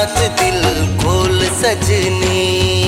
नाच दिल खोल सजनी।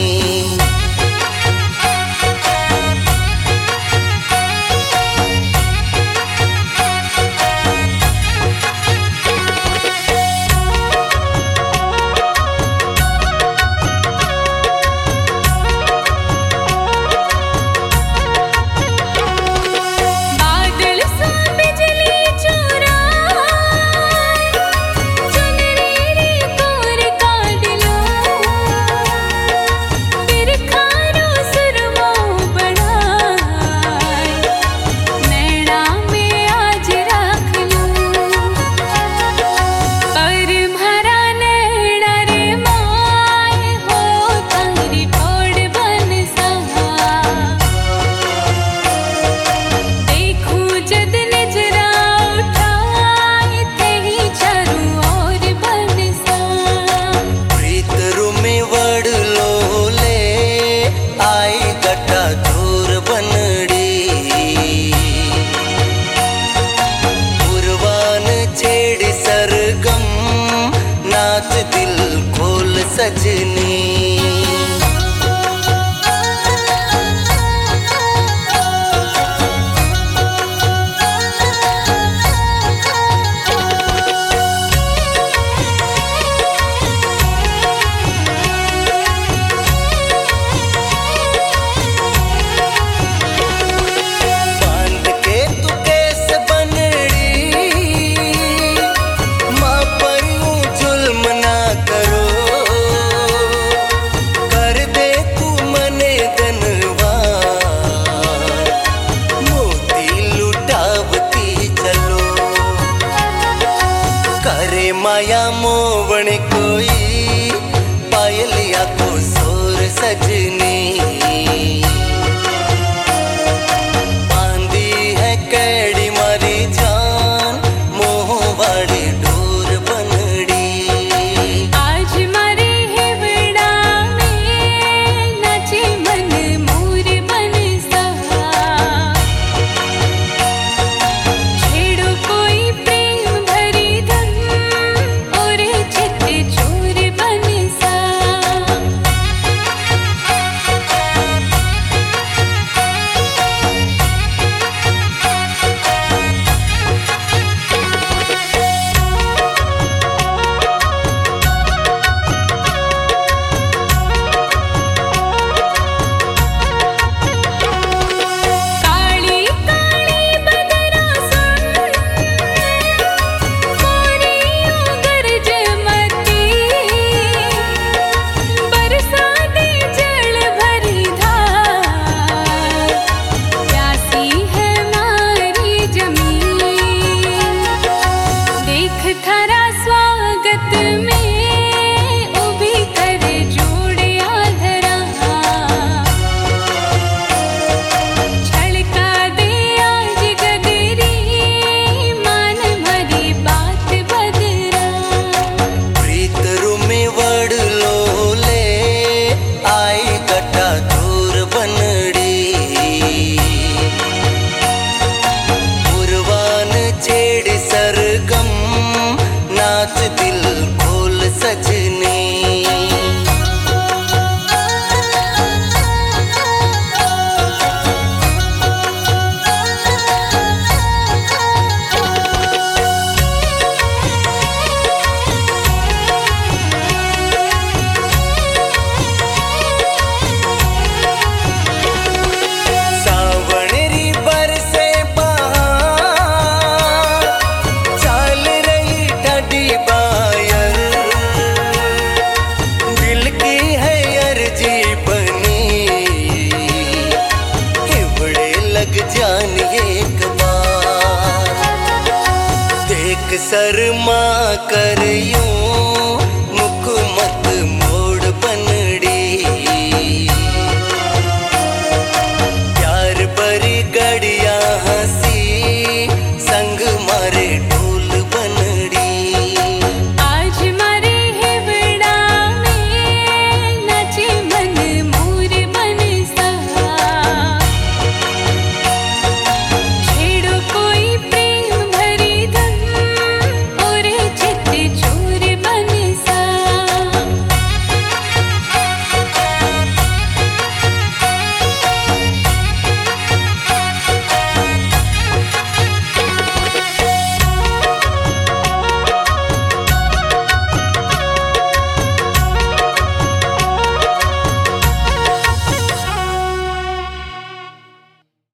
नाच दिल खोल सजनी। माया मोवण कोई पायलिया को सोर सजनी। बांधी है कैड़ी मारी जान मोहवाड़ी डोर बनड़ी। आज मारी हिवड़ा में नाचे मन मोर बनसा। छेड़ो कोई प्रेम भरी धन चोर बनसा। थारा स्वागत में उभी कर जोड़े आधरा। छलका दे आज गगरी मान भरी बात बदरा। प्रीत रूमी वड़ लो ले आई गटा दूर बनड़ी। पुरवान छेड़ सरगम नाच दिल खोल सजनी। शर्मा कर